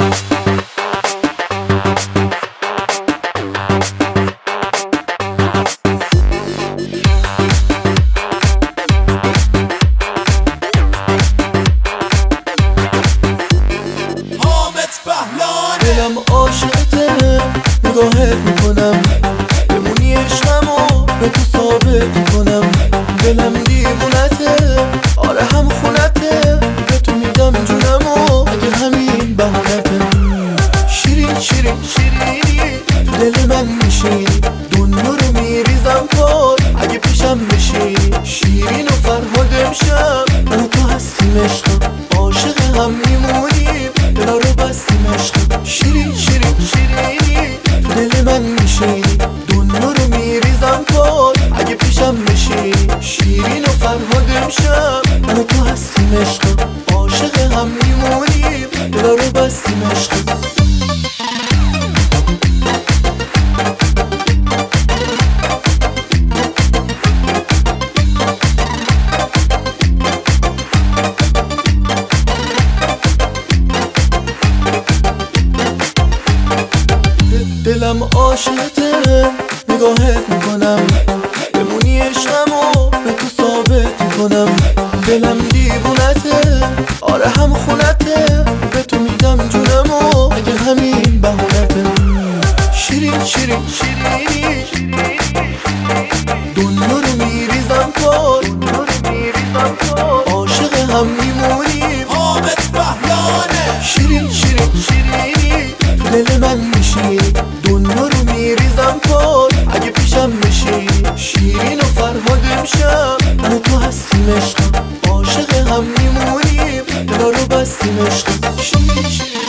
دلم عاشقته، نگاهت میکنم، بمونی عشقمو به تو ثابت میکنم. دلم دیوونته، آره هم خونته، به تو میدم جونمو اگه همین بهونته. شیرین شیرین شیرینی تو دل من میشینی، دنیا رو میریزم پار اگه پیشم بشینی. شیرین و فرهاد امشب من و تو هستیم عشقم، عاشق هم میمونیم دلا رو بستیم عشقم. شیرین شیرین شیرینی تو دل من میشینی، دنیا رو میریزم پار اگه پیشم بشینی. شیرین و فرهاد امشب من و تو هستیم عشقم، عاشق هم میمونیم دلا رو بستیم عشقم. دلم عاشقته، نگاهت میکنم، بمونی عشقمو به تو ثابت میکنم. دلم دیوونته، آره هم خونته، به تو میدم جونمو اگه همین بهونته. شیرین شیرین شیرینی دنیا رو میریزم پار، عاشق هم میمونیم حامد بهلانه. شیرین شیرین شیرینی تو دل من میشینی، دنیا رو میریزم پار اگه پیشم بشینی. شیرین و فرهاد امشب من و تو هستیم عشقم، عاشق هم میمونیم دلا رو بستیم عشقم. شیرین شیرین